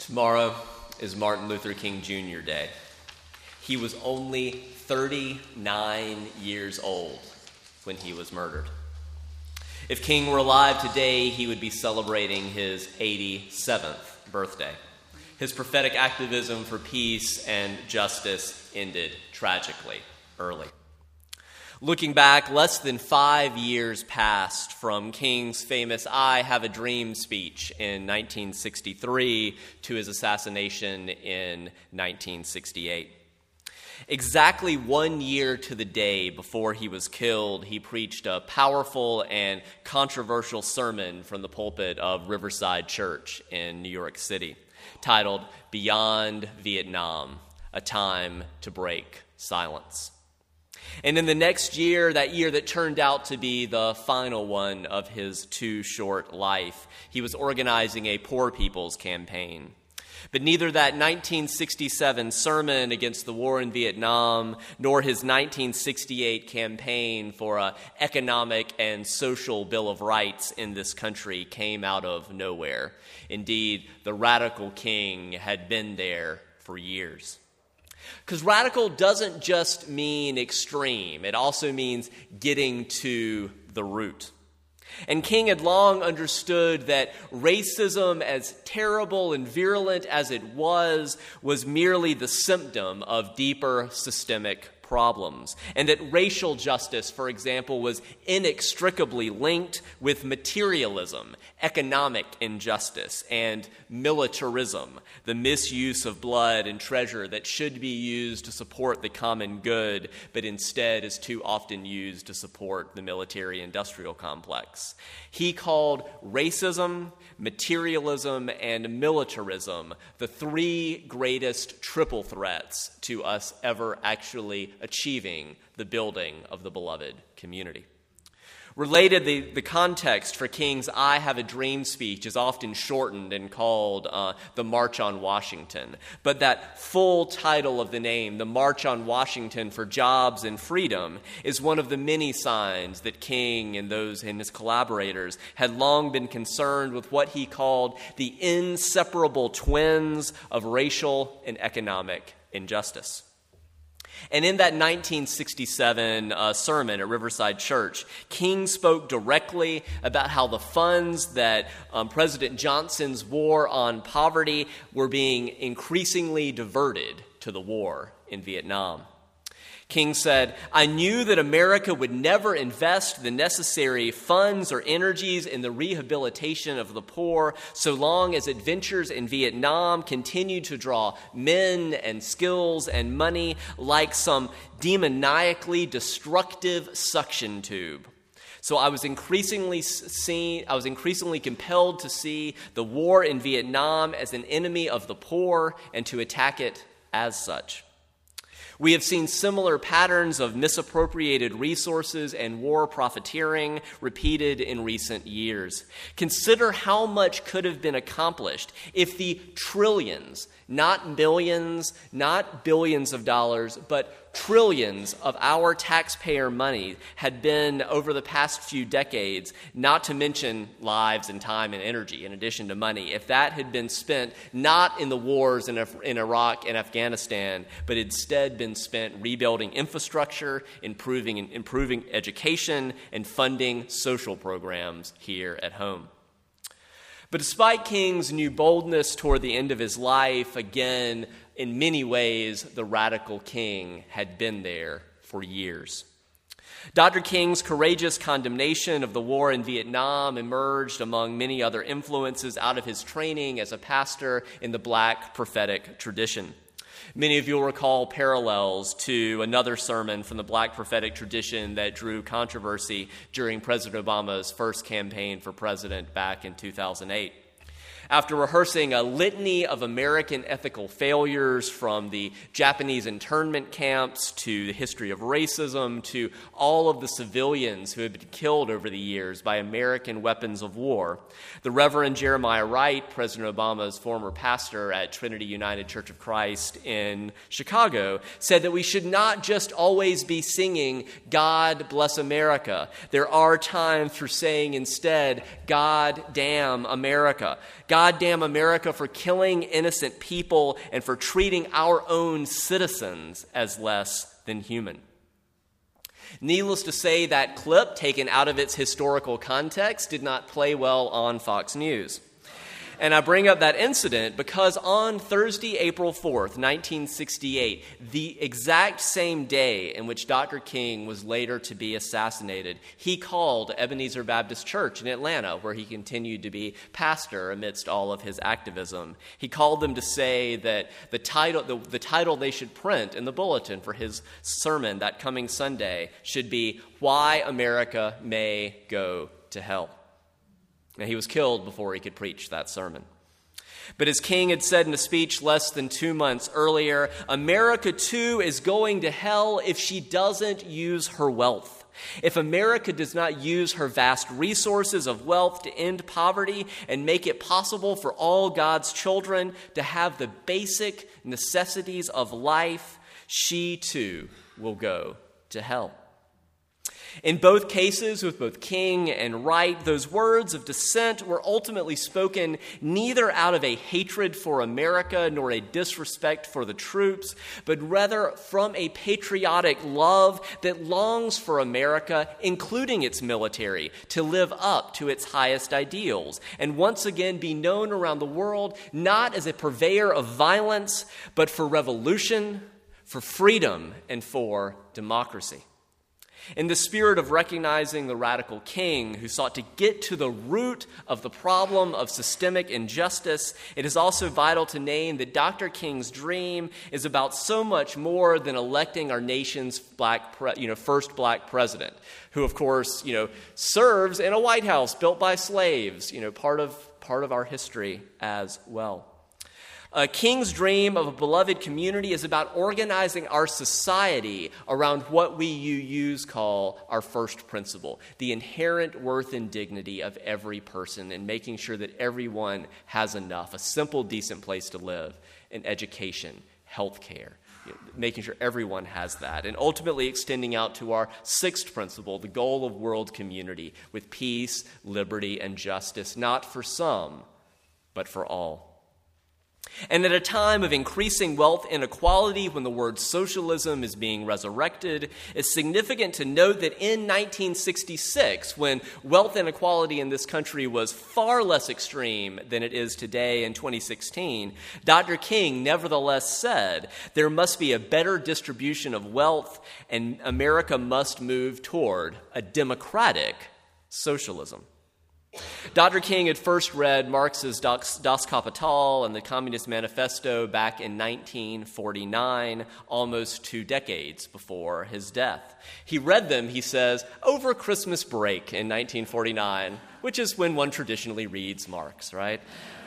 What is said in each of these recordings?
Tomorrow is Martin Luther King Jr. Day. He was only 39 years old when he was murdered. If King were alive today, he would be celebrating his 87th birthday. His prophetic activism for peace and justice ended tragically early. Looking back, less than 5 years passed from King's famous I Have a Dream speech in 1963 to his assassination in 1968. Exactly 1 year to the day before he was killed, he preached a powerful and controversial sermon from the pulpit of Riverside Church in New York City, titled Beyond Vietnam, A Time to Break Silence. And in the next year, that year that turned out to be the final one of his too short life, he was organizing a poor people's campaign. But neither that 1967 sermon against the war in Vietnam nor his 1968 campaign for an economic and social Bill of Rights in this country came out of nowhere. Indeed, the radical King had been there for years. Because radical doesn't just mean extreme. It also means getting to the root. And King had long understood that racism, as terrible and virulent as it was merely the symptom of deeper systemic problems, and that racial justice, for example, was inextricably linked with materialism, economic injustice, and militarism, the misuse of blood and treasure that should be used to support the common good, but instead is too often used to support the military-industrial complex. He called racism, materialism, and militarism the three greatest triple threats to us ever actually achieving the building of the beloved community. Related, the context for King's I Have a Dream speech is often shortened and called the March on Washington. But that full title of the name, the March on Washington for Jobs and Freedom, is one of the many signs that King and those and his collaborators had long been concerned with what he called the inseparable twins of racial and economic injustice. And in that 1967 sermon at Riverside Church, King spoke directly about how the funds that President Johnson's war on poverty were being increasingly diverted to the war in Vietnam. King said, "I knew that America would never invest the necessary funds or energies in the rehabilitation of the poor so long as adventures in Vietnam continued to draw men and skills and money like some demoniacally destructive suction tube. So I was increasingly compelled to see the war in Vietnam as an enemy of the poor and to attack it as such. We have seen similar patterns of misappropriated resources and war profiteering repeated in recent years. Consider how much could have been accomplished if the trillions, not millions, not billions of dollars, but trillions of our taxpayer money had been over the past few decades, not to mention lives and time and energy in addition to money, if that had been spent not in the wars in Iraq and Afghanistan, but instead been spent rebuilding infrastructure, improving education, and funding social programs here at home. But despite King's new boldness toward the end of his life, again, in many ways, the radical King had been there for years. Dr. King's courageous condemnation of the war in Vietnam emerged, among many other influences, out of his training as a pastor in the Black prophetic tradition. Many of you will recall parallels to another sermon from the Black prophetic tradition that drew controversy during President Obama's first campaign for president back in 2008. After rehearsing a litany of American ethical failures, from the Japanese internment camps to the history of racism to all of the civilians who had been killed over the years by American weapons of war, the Reverend Jeremiah Wright, President Obama's former pastor at Trinity United Church of Christ in Chicago, said that we should not just always be singing, "God bless America." There are times for saying instead, "God damn America." goddamn America for killing innocent people and for treating our own citizens as less than human. Needless to say, that clip, taken out of its historical context, did not play well on Fox News. And I bring up that incident because on Thursday, April 4th, 1968, the exact same day in which Dr. King was later to be assassinated, he called Ebenezer Baptist Church in Atlanta, where he continued to be pastor amidst all of his activism. He called them to say that the title they should print in the bulletin for his sermon that coming Sunday should be "Why America May Go to Hell." Now, he was killed before he could preach that sermon. But as King had said in a speech less than 2 months earlier, America too is going to hell if she doesn't use her wealth. If America does not use her vast resources of wealth to end poverty and make it possible for all God's children to have the basic necessities of life, she too will go to hell. In both cases, with both King and Wright, those words of dissent were ultimately spoken neither out of a hatred for America nor a disrespect for the troops, but rather from a patriotic love that longs for America, including its military, to live up to its highest ideals and once again be known around the world not as a purveyor of violence, but for revolution, for freedom, and for democracy. In the spirit of recognizing the radical King who sought to get to the root of the problem of systemic injustice, it is also vital to name that Dr. King's dream is about so much more than electing our nation's first black president, who, of course, serves in a White House built by slaves, part of our history as well. King's dream of a beloved community is about organizing our society around what we call our first principle, the inherent worth and dignity of every person, and making sure that everyone has enough, a simple, decent place to live, and education, health care, making sure everyone has that, and ultimately extending out to our sixth principle, the goal of world community, with peace, liberty, and justice, not for some, but for all. And at a time of increasing wealth inequality, when the word socialism is being resurrected, it's significant to note that in 1966, when wealth inequality in this country was far less extreme than it is today in 2016, Dr. King nevertheless said there must be a better distribution of wealth and America must move toward a democratic socialism. Dr. King had first read Marx's Das Kapital and the Communist Manifesto back in 1949, almost 2 decades before his death. He read them, he says, over Christmas break in 1949, which is when one traditionally reads Marx, right?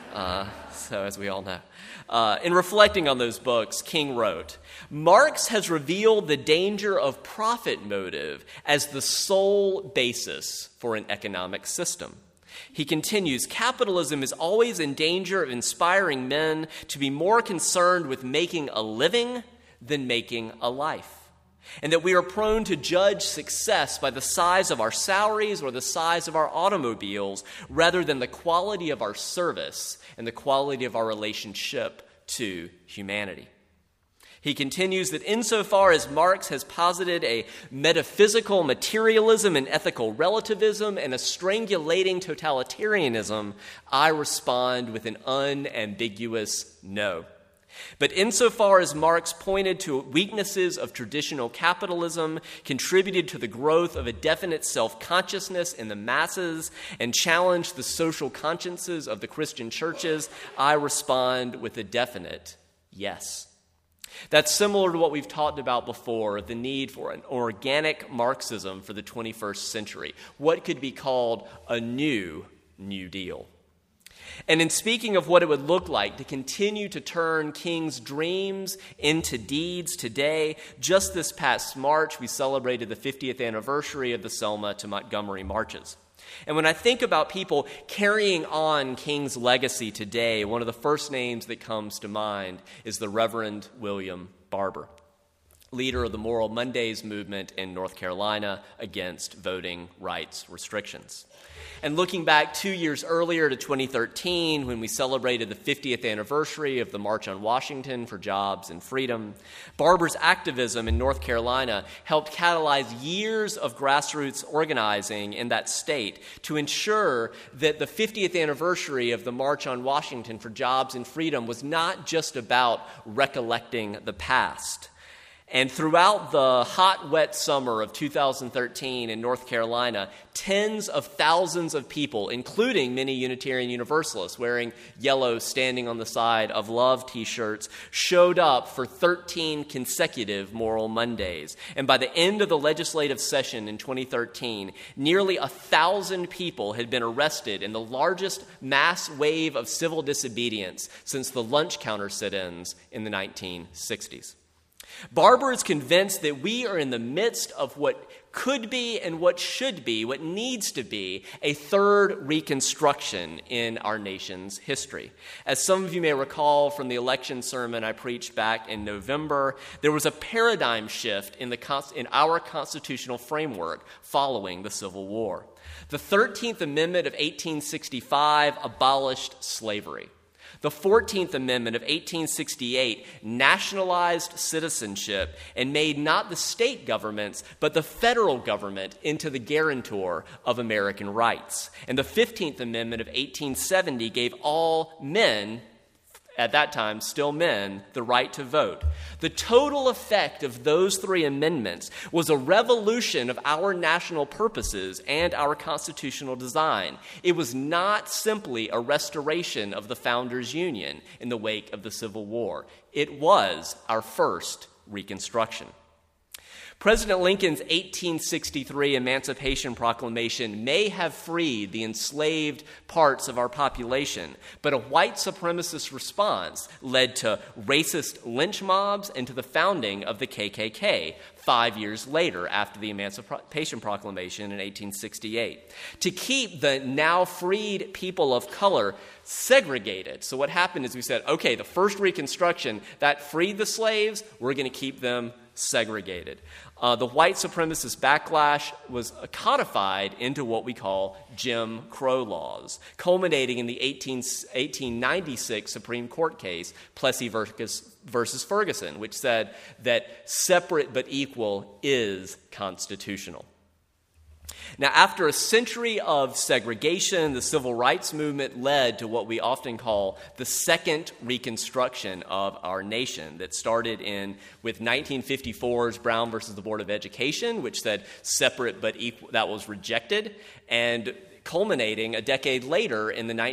So as we all know. In reflecting on those books, King wrote, Marx has revealed the danger of profit motive as the sole basis for an economic system. He continues, capitalism is always in danger of inspiring men to be more concerned with making a living than making a life, and that we are prone to judge success by the size of our salaries or the size of our automobiles rather than the quality of our service and the quality of our relationship to humanity. He continues that insofar as Marx has posited a metaphysical materialism and ethical relativism and a strangulating totalitarianism, I respond with an unambiguous no. But insofar as Marx pointed to weaknesses of traditional capitalism, contributed to the growth of a definite self-consciousness in the masses, and challenged the social consciences of the Christian churches, I respond with a definite yes. That's similar to what we've talked about before, the need for an organic Marxism for the 21st century, what could be called a New Deal. And in speaking of what it would look like to continue to turn King's dreams into deeds today, just this past March, we celebrated the 50th anniversary of the Selma to Montgomery marches. And when I think about people carrying on King's legacy today, one of the first names that comes to mind is the Reverend William Barber, leader of the Moral Mondays movement in North Carolina against voting rights restrictions. And looking back 2 years earlier to 2013, when we celebrated the 50th anniversary of the March on Washington for Jobs and Freedom, Barber's activism in North Carolina helped catalyze years of grassroots organizing in that state to ensure that the 50th anniversary of the March on Washington for Jobs and Freedom was not just about recollecting the past. And throughout the hot, wet summer of 2013 in North Carolina, tens of thousands of people, including many Unitarian Universalists wearing yellow Standing on the Side of Love t-shirts, showed up for 13 consecutive Moral Mondays. And by the end of the legislative session in 2013, nearly 1,000 people had been arrested in the largest mass wave of civil disobedience since the lunch counter sit-ins in the 1960s. Barber is convinced that we are in the midst of what could be and what should be, what needs to be, a third Reconstruction in our nation's history. As some of you may recall from the election sermon I preached back in November, there was a paradigm shift in our constitutional framework following the Civil War. The 13th Amendment of 1865 abolished slavery. The 14th Amendment of 1868 nationalized citizenship and made not the state governments, but the federal government into the guarantor of American rights. And the 15th Amendment of 1870 gave all men, at that time still men, the right to vote. The total effect of those three amendments was a revolution of our national purposes and our constitutional design. It was not simply a restoration of the Founders' Union in the wake of the Civil War. It was our first Reconstruction. President Lincoln's 1863 Emancipation Proclamation may have freed the enslaved parts of our population, but a white supremacist response led to racist lynch mobs and to the founding of the KKK 5 years later after the Emancipation Proclamation in 1868, to keep the now freed people of color segregated. So what happened is we said, okay, the first Reconstruction, that freed the slaves, we're going to keep them segregated. The white supremacist backlash was codified into what we call Jim Crow laws, culminating in the 1896 Supreme Court case, Plessy versus Ferguson, which said that separate but equal is constitutional. Now, after a century of segregation, the civil rights movement led to what we often call the second Reconstruction of our nation that started with 1954's Brown versus the Board of Education, which said separate but equal, that was rejected, and culminating a decade later in the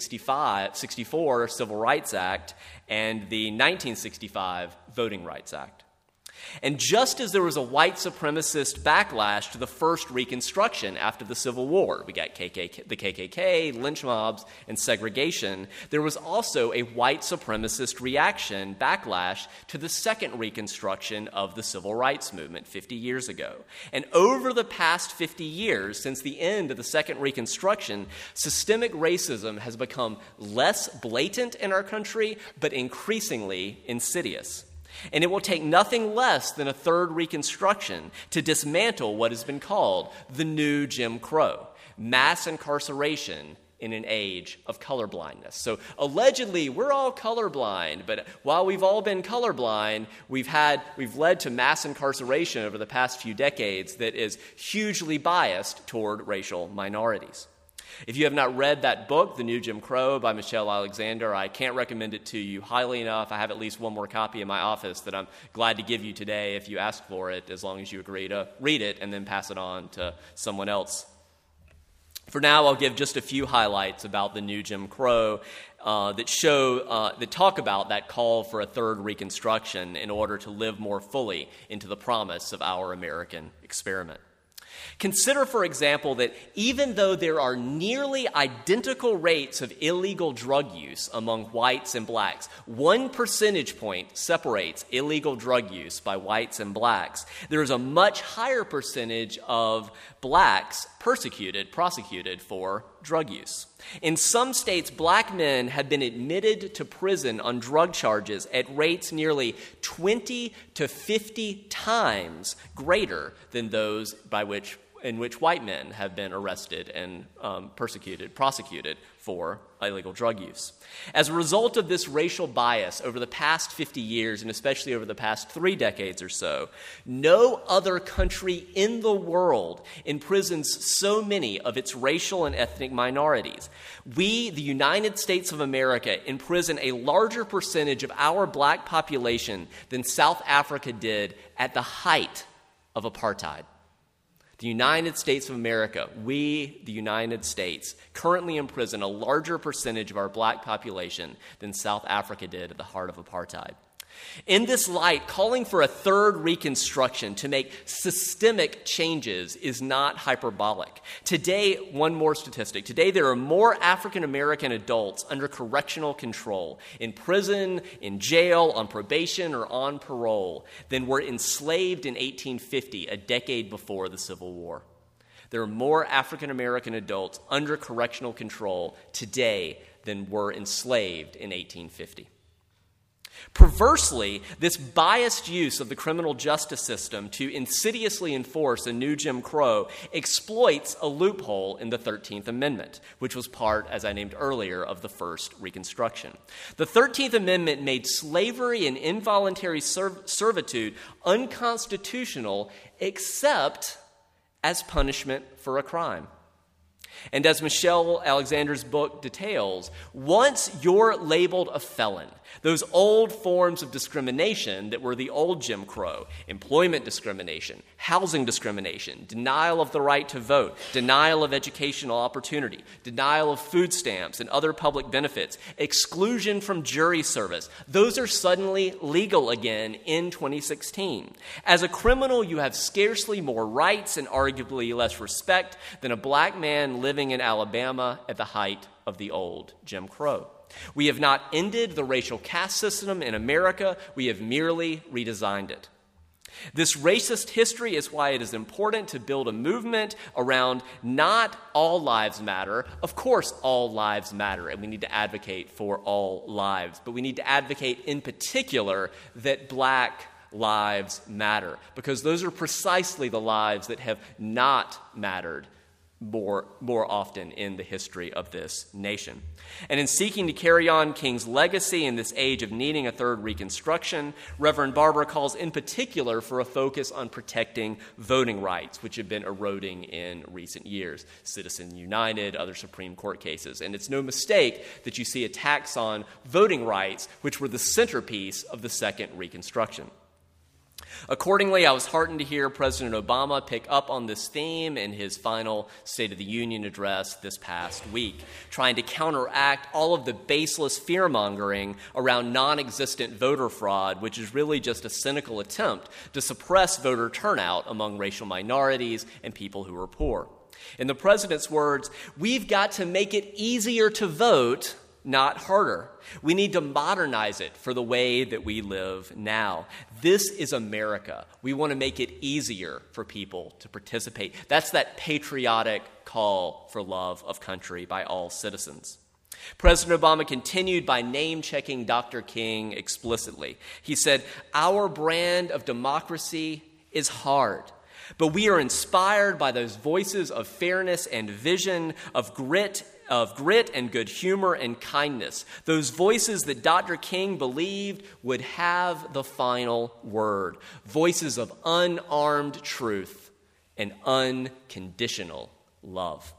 1964 Civil Rights Act and the 1965 Voting Rights Act. And just as there was a white supremacist backlash to the first Reconstruction after the Civil War, we got the KKK, lynch mobs, and segregation, there was also a white supremacist reaction, backlash, to the second Reconstruction of the Civil Rights Movement 50 years ago. And over the past 50 years, since the end of the second Reconstruction, systemic racism has become less blatant in our country, but increasingly insidious. And it will take nothing less than a third Reconstruction to dismantle what has been called the new Jim Crow, mass incarceration in an age of colorblindness. So allegedly, we're all colorblind, but while we've all been colorblind, we've led to mass incarceration over the past few decades that is hugely biased toward racial minorities. If you have not read that book, The New Jim Crow by Michelle Alexander, I can't recommend it to you highly enough. I have at least one more copy in my office that I'm glad to give you today if you ask for it, as long as you agree to read it and then pass it on to someone else. For now, I'll give just a few highlights about the new Jim Crow that talk about that call for a third Reconstruction in order to live more fully into the promise of our American experiment. Consider, for example, that even though there are nearly identical rates of illegal drug use among whites and blacks, 1 percentage point separates illegal drug use by whites and blacks, there is a much higher percentage of blacks prosecuted for drug use. In some states, black men have been admitted to prison on drug charges at rates nearly 20 to 50 times greater than those by which white men have been arrested and prosecuted for illegal drug use. As a result of this racial bias over the past 50 years, and especially over the past 3 decades or so, no other country in the world imprisons so many of its racial and ethnic minorities. We, the United States of America, imprison a larger percentage of our black population than South Africa did at the height of apartheid. The United States of America, we, the United States, currently imprison a larger percentage of our black population than South Africa did at the heart of apartheid. In this light, calling for a third Reconstruction to make systemic changes is not hyperbolic. Today, one more statistic. Today, there are more African American adults under correctional control, in prison, in jail, on probation, or on parole, than were enslaved in 1850, a decade before the Civil War. There are more African American adults under correctional control today than were enslaved in 1850. Perversely, this biased use of the criminal justice system to insidiously enforce a new Jim Crow exploits a loophole in the 13th Amendment, which was part, as I named earlier, of the first Reconstruction. The 13th Amendment made slavery and involuntary servitude unconstitutional except as punishment for a crime. And as Michelle Alexander's book details, once you're labeled a felon, those old forms of discrimination that were the old Jim Crow, employment discrimination, housing discrimination, denial of the right to vote, denial of educational opportunity, denial of food stamps and other public benefits, exclusion from jury service, those are suddenly legal again in 2016. As a criminal, you have scarcely more rights and arguably less respect than a black man living in Alabama at the height of the old Jim Crow. We have not ended the racial caste system in America. We have merely redesigned it. This racist history is why it is important to build a movement around not all lives matter. Of course, all lives matter, and we need to advocate for all lives. But we need to advocate in particular that black lives matter, because those are precisely the lives that have not mattered more often in the history of this nation. And in seeking to carry on King's legacy in this age of needing a third Reconstruction, Reverend Barber calls in particular for a focus on protecting voting rights, which have been eroding in recent years. Citizens United, other Supreme Court cases. And it's no mistake that you see attacks on voting rights, which were the centerpiece of the second Reconstruction. Accordingly, I was heartened to hear President Obama pick up on this theme in his final State of the Union address this past week, trying to counteract all of the baseless fear-mongering around non-existent voter fraud, which is really just a cynical attempt to suppress voter turnout among racial minorities and people who are poor. In the president's words, we've got to make it easier to vote, not harder. We need to modernize it for the way that we live now. This is America. We want to make it easier for people to participate. That's that patriotic call for love of country by all citizens. President Obama continued by name-checking Dr. King explicitly. He said, "Our brand of democracy is hard, but we are inspired by those voices of fairness and vision, of grit and good humor and kindness, those voices that Dr. King believed would have the final word, voices of unarmed truth and unconditional love."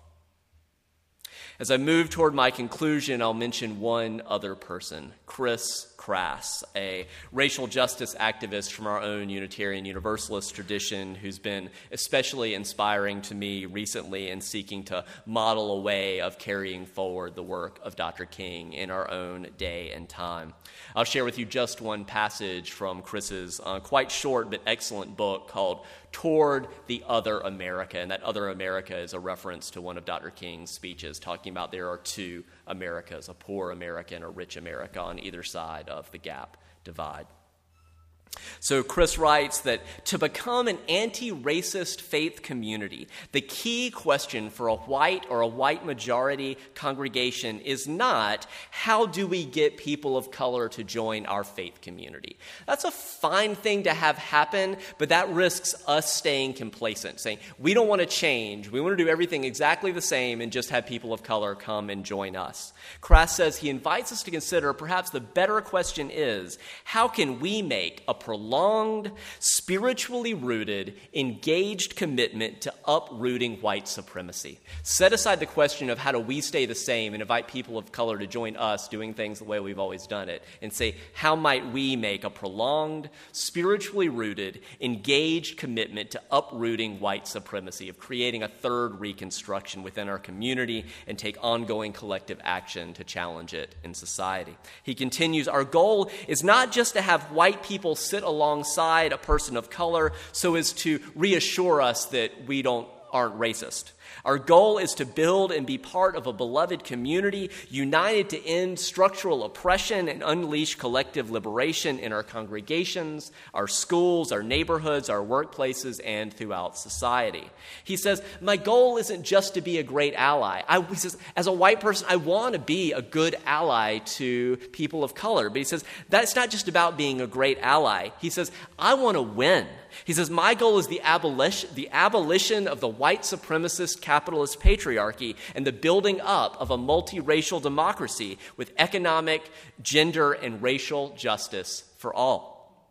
As I move toward my conclusion, I'll mention one other person, Chris Crass, a racial justice activist from our own Unitarian Universalist tradition who's been especially inspiring to me recently in seeking to model a way of carrying forward the work of Dr. King in our own day and time. I'll share with you just one passage from Chris's quite short but excellent book called Toward the Other America, and that other America is a reference to one of Dr. King's speeches talking about there are two Americas, a poor America and a rich America on either side of the gap divide. So Chris writes that to become an anti-racist faith community, the key question for a white or a white majority congregation is not, how do we get people of color to join our faith community? That's a fine thing to have happen, but that risks us staying complacent, saying, we don't want to change. We want to do everything exactly the same and just have people of color come and join us. Crass says he invites us to consider perhaps the better question is, how can we make a prolonged, spiritually rooted, engaged commitment to uprooting white supremacy? Set aside the question of how do we stay the same and invite people of color to join us doing things the way we've always done it, and say, how might we make a prolonged, spiritually rooted, engaged commitment to uprooting white supremacy, of creating a third Reconstruction within our community and take ongoing collective action to challenge it in society. He continues, our goal is not just to have white people sit alongside a person of color so as to reassure us that we aren't racist. Our goal is to build and be part of a beloved community united to end structural oppression and unleash collective liberation in our congregations, our schools, our neighborhoods, our workplaces, and throughout society. He says, my goal isn't just to be a great ally. He says, as a white person, I want to be a good ally to people of color. But he says, that's not just about being a great ally. He says, I want to win. He says, my goal is the abolition of the white supremacist capitalist patriarchy and the building up of a multiracial democracy with economic, gender, and racial justice for all.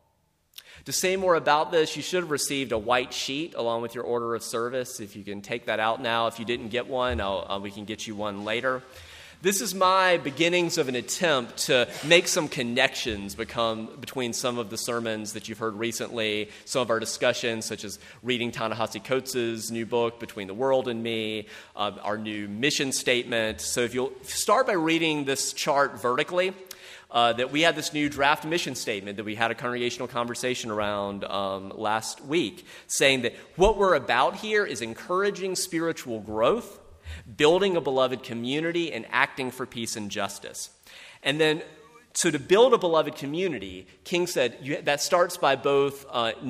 To say more about this, you should have received a white sheet along with your order of service. If you can take that out now. If you didn't get one, we can get you one later. This is my beginnings of an attempt to make some connections between some of the sermons that you've heard recently, some of our discussions, such as reading Ta-Nehisi Coates' new book, Between the World and Me, our new mission statement. So if you'll start by reading this chart vertically, that we had this new draft mission statement that we had a congregational conversation around last week, saying that what we're about here is encouraging spiritual growth, building a beloved community, and acting for peace and justice. And then, so to build a beloved community, King said that starts by both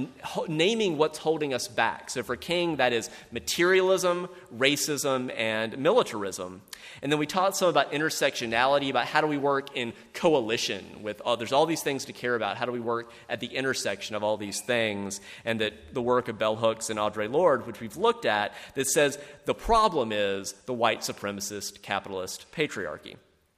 naming what's holding us back. So for King, that is materialism, racism, and militarism. And then we taught some about intersectionality, about how do we work in coalition with others, all these things to care about. How do we work at the intersection of all these things? And that the work of Bell Hooks and Audre Lorde, which we've looked at, that says the problem is the white supremacist capitalist patriarchy.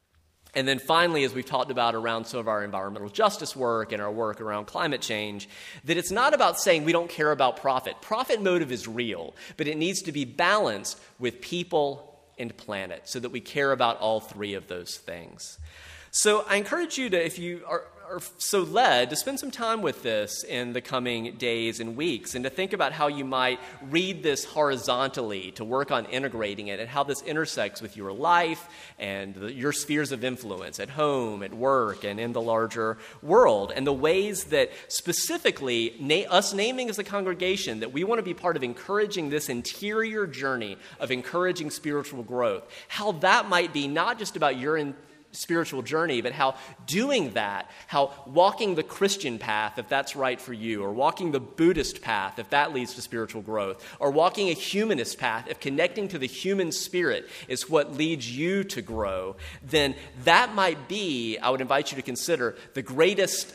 And then finally, as we've talked about around some of our environmental justice work and our work around climate change, that it's not about saying we don't care about profit. Profit motive is real, but it needs to be balanced with people and planet so that we care about all three of those things. So I encourage you to, if you are so led, to spend some time with this in the coming days and weeks and to think about how you might read this horizontally, to work on integrating it and how this intersects with your life and your spheres of influence at home, at work, and in the larger world, and the ways that specifically us naming as a congregation that we want to be part of encouraging this interior journey of encouraging spiritual growth, how that might be not just about your spiritual journey, but how doing that, how walking the Christian path, if that's right for you, or walking the Buddhist path, if that leads to spiritual growth, or walking a humanist path, if connecting to the human spirit is what leads you to grow, then that might be, I would invite you to consider, the greatest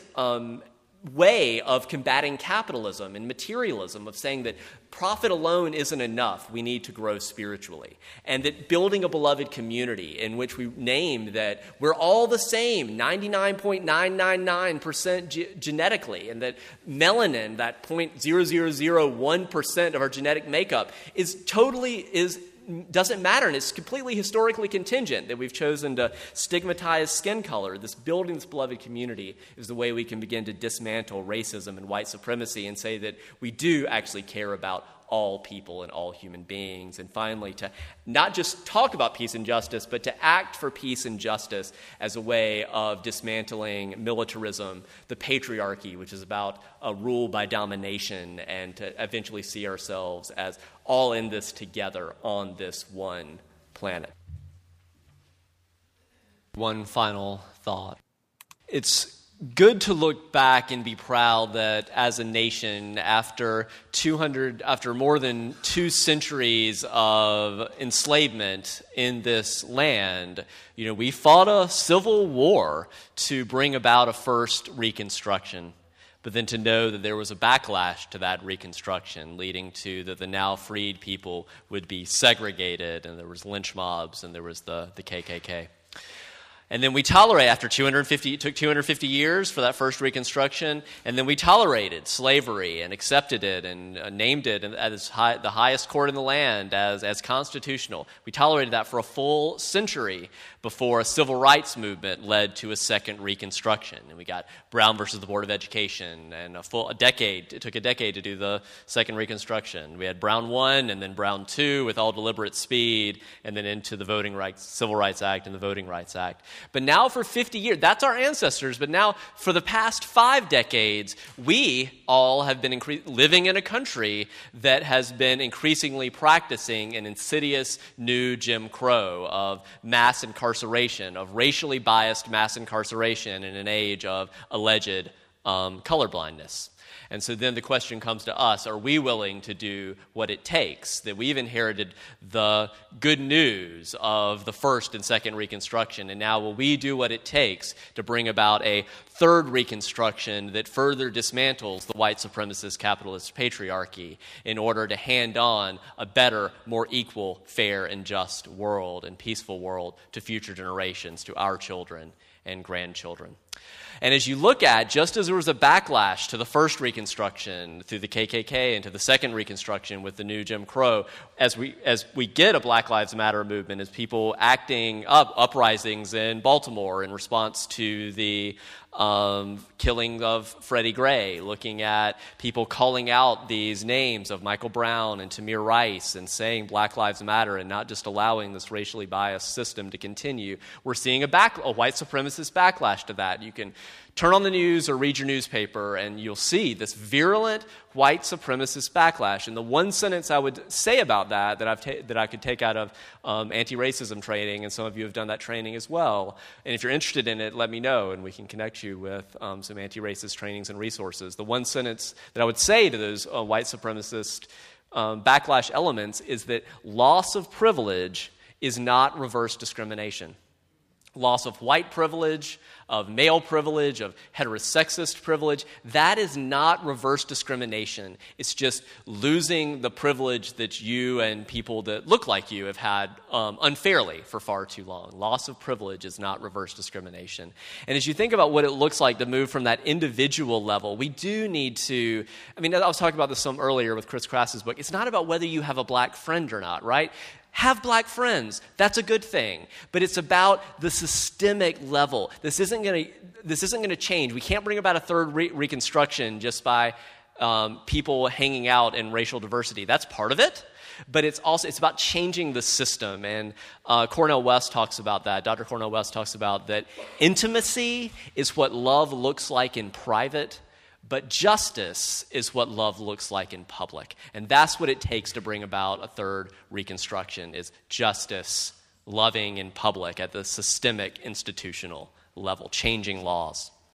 way of combating capitalism and materialism, of saying that profit alone isn't enough. We need to grow spiritually. And that building a beloved community in which we name that we're all the same, 99.999% genetically, and that melanin, that 0.0001% of our genetic makeup, doesn't matter, and it's completely historically contingent that we've chosen to stigmatize skin color. This building this beloved community is the way we can begin to dismantle racism and white supremacy and say that we do actually care about all people and all human beings. And finally, to not just talk about peace and justice, but to act for peace and justice as a way of dismantling militarism, the patriarchy, which is about a rule by domination, and to eventually see ourselves as all in this together on this one planet. One final thought. It's good to look back and be proud that as a nation, after more than 2 centuries of enslavement in this land, we fought a civil war to bring about a first Reconstruction. But then to know that there was a backlash to that Reconstruction, leading to that the now freed people would be segregated, and there was lynch mobs, and there was the KKK. And then we after 250, it took 250 years for that first Reconstruction, and then we tolerated slavery and accepted it and named it as the highest court in the land as constitutional. We tolerated that for a full century before a civil rights movement led to a second Reconstruction. And we got Brown versus the Board of Education, and it took a decade to do the second Reconstruction. We had Brown 1 and then Brown 2 with all deliberate speed, and then into the Civil Rights Act and the Voting Rights Act. But now for 50 years, that's our ancestors, but now for the past 5 decades, we all have been living in a country that has been increasingly practicing an insidious new Jim Crow of mass incarceration, of racially biased mass incarceration in an age of alleged colorblindness. And so then the question comes to us, are we willing to do what it takes? That we've inherited the good news of the first and second Reconstruction, and now will we do what it takes to bring about a third Reconstruction that further dismantles the white supremacist capitalist patriarchy in order to hand on a better, more equal, fair, and just world and peaceful world to future generations, to our children and grandchildren. And as you look at, just as there was a backlash to the first Reconstruction through the KKK and to the second Reconstruction with the new Jim Crow, as we get a Black Lives Matter movement, as people acting up uprisings in Baltimore in response to the killing of Freddie Gray, looking at people calling out these names of Michael Brown and Tamir Rice and saying Black Lives Matter and not just allowing this racially biased system to continue, we're seeing a white supremacist backlash to that. You can turn on the news or read your newspaper and you'll see this virulent white supremacist backlash. And the one sentence I would say about that I could take out of anti-racism training, and some of you have done that training as well. And if you're interested in it, let me know and we can connect you with some anti-racist trainings and resources. The one sentence that I would say to those white supremacist backlash elements is that loss of privilege is not reverse discrimination. Loss of white privilege, of male privilege, of heterosexist privilege, that is not reverse discrimination. It's just losing the privilege that you and people that look like you have had unfairly for far too long. Loss of privilege is not reverse discrimination. And as you think about what it looks like to move from that individual level, we do need to, I was talking about this some earlier with Chris Crass's book. It's not about whether you have a black friend or not, right? Have black friends. That's a good thing. But it's about the systemic level. This isn't going to change. We can't bring about a third Reconstruction just by people hanging out in racial diversity. That's part of it. But it's about changing the system. And Cornel West talks about that. Dr. Cornel West talks about that intimacy is what love looks like in private, but justice is what love looks like in public. And that's what it takes to bring about a third Reconstruction, is justice, loving in public at the systemic institutional level, changing laws.